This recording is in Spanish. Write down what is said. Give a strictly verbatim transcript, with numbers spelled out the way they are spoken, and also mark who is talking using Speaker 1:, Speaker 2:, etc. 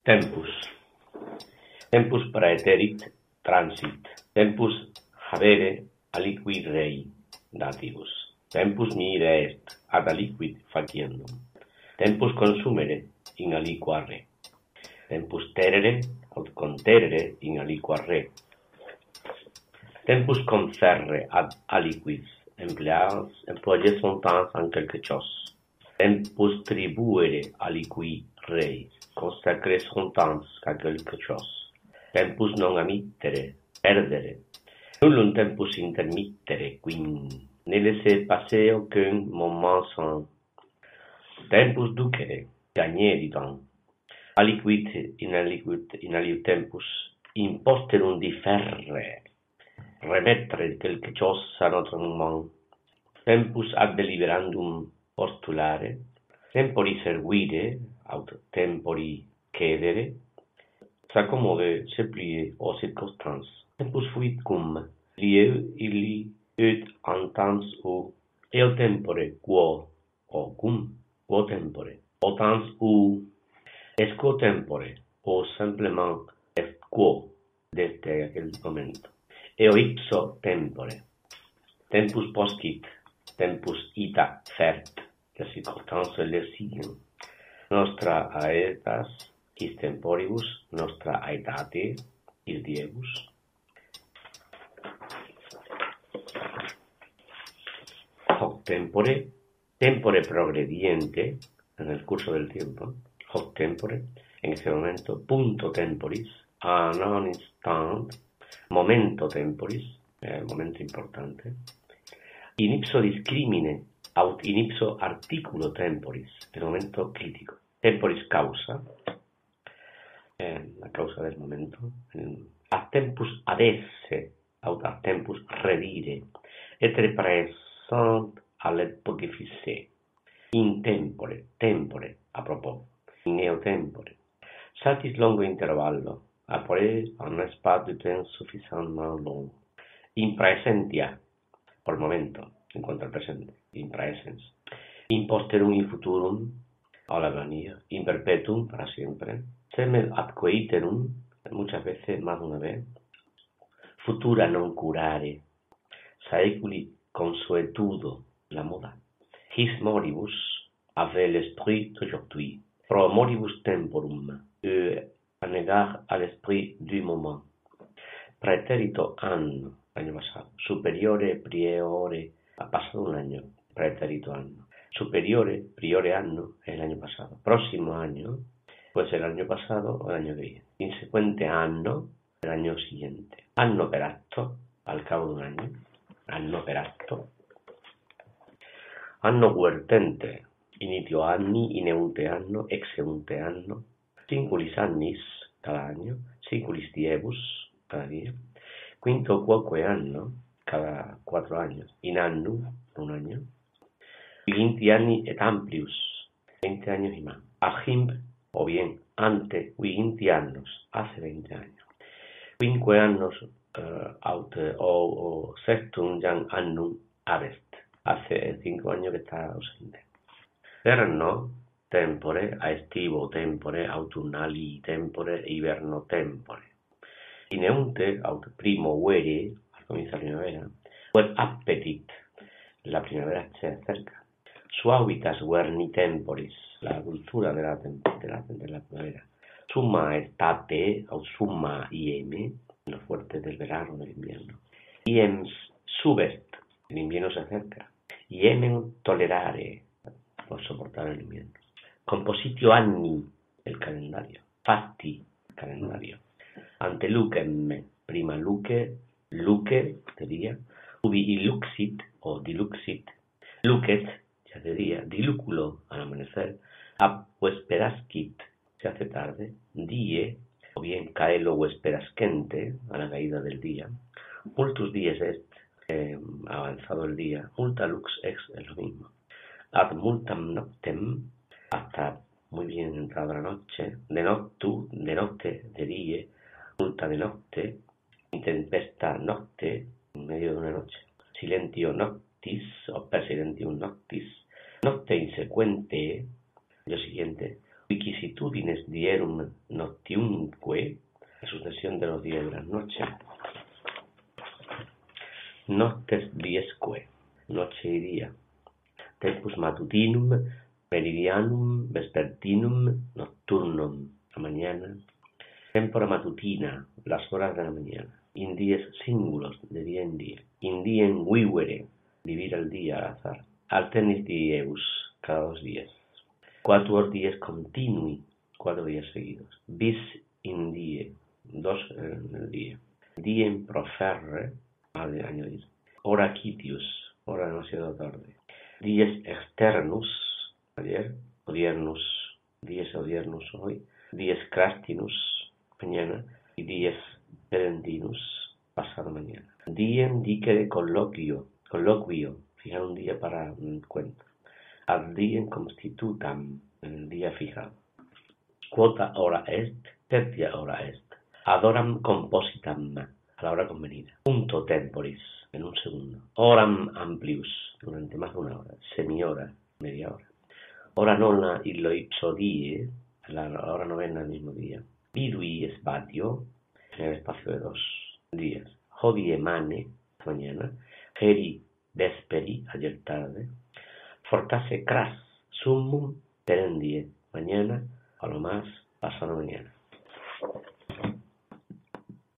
Speaker 1: Tempus. Tempus praeterit transit. Tempus habere aliqui rei datibus. Tempus miire est ad aliquid faciendum. Tempus consumere in aliqua re. Tempus terere aut conterere in aliqua re. Tempus conferre ad aliquis empleados employer son temps en quelque chose. Tempus tribuere aliqui rei consacre son temps a quelque chose. Tempus non amittere, perdere. Nullum tempus intermittere, quin ne laisser passer aucun moment sans. Tempus ducere, gagner du temps. Aliquid in aliquid in aliud tempus imposterum differre, remettre quelque chose à notre moment. Tempus ad deliberandum postulare, tempori servire, aut tempori cedere, s'accommode, se plier aux circonstances. Tempus fuit cum, lieu illi ut en temps ou, eo tempore quo, o cum, quo tempore, o temps ou, est quo tempore, o simplement est quo, desde aquel momento. Eo ipso tempore. Tempus poscit, tempus ita fert, las circunstances le siguen. Nostra aetas, quis temporibus, nostra aetate, quis diebus. Hoc tempore, tempore progrediente, en el curso del tiempo, hoc tempore, en ese momento, punto temporis, a non instant, momento temporis, eh, momento importante, in ipso discrimine, aut in ipso articulo temporis, el momento crítico. Temporis causa, eh, la causa del momento, a tempus ad esse, aut a tempus redire, etre praesant al epoche fissé, in tempore, tempore, a propos, in eo tempore, satis longo intervallo, après un espace de temps suffisamment long, in praesentia, por momento, en cuanto al presente, in praesens, in posterum, in futurum, a la agonía, in perpetuum, para siempre, semel ad coiterum, muchas veces, más de una vez, futura non curare, saeculi consuetudo, la moda, his moribus, ave l'esprit d'aujourd'hui, pro moribus temporum, e a negar à l'esprit du moment, praeterito anno, año pasado, superiore priore, ha pasado un año, praeterito anno, superiore priore anno, el año pasado, próximo año, pues el año pasado o el año que viene, insecuente anno, el año siguiente, anno per atto, al cabo de un año, anno per atto, anno vertente, initio anni, ineunte anno, exeunte anno, cinculis annis, cada año, cinculis diebus, cada día, quinto quoque anno, cada cuatro años, in annum, un año, viginti anni et amplius, veinte años y más, agimp, o bien, ante viginti annos, hace veinte años, quinque annos, uh, aut, o, o sextum jam annum abest, hace cinco años que está ausente. Verno tempore, a estivo tempore, autumnali tempore, hiberno tempore. Ineunte, aut primo vere, al comienzo de la primavera, quod appetit, la primavera se acerca. Suavitas verni temporis, la dulzura de la, de la, de la primavera. Summa estate, o summa ieme, lo fuerte del verano, del invierno. Iems subest, el invierno se acerca. Iemen tolerare, por soportar el invierno. Compositio anni, el calendario. Fasti, el calendario. Ante lucem, prima luce, luce, de día, ubi iluxit, o diluxit, lucet, ya de día, dilúculo, al amanecer, ab vesperascit, se hace tarde, die, o bien caelo vesperascente, a la caída del día, multus dies est, eh, avanzado el día, multa lux ex, es lo mismo, ad multam noctem, hasta muy bien entrada la noche, de noctu, de notte, de die, multa de nocte, intempesta nocte, en medio de una noche, silentio noctis, o per silentium noctis, nocte insequente, lo siguiente, vicisitudines dierum noctiumque, la sucesión de los días y de las noches. Noctes diesque, noche y día. Tempus matutinum, meridianum, vespertinum, nocturnum, la mañana. Tempora matutina, las horas de la mañana. In dies singulos, de día en día. In diem vivere, vivir al día al azar. Alternis dieus, cada dos días. Quatuor dies continui, cuatro días seguidos. Bis in die, dos en el día. Diem proferre, añadir. Hora quitius, hora demasiado tarde. Dies externus, ayer. Odiernus, dies odiernus hoy. Dies crastinus, mañana. Y dies perentinus, pasado mañana. Diem dicere colloquio, colloquio, fijar un día para un cuento. Ad diem constitutam, en el día fijado. Quota hora est, tertia hora est. Adoram compositam, a la hora convenida. Punto temporis, en un segundo. Horam amplius, durante más de una hora. Semihora, media hora. Hora nona illo ipso die, la hora novena el mismo día. Vidui spatio, en el espacio de dos días. Hodie mane, mañana. Heri vesperi, ayer tarde. Fortasse cras summum perendie, mañana, a lo más, pasado mañana.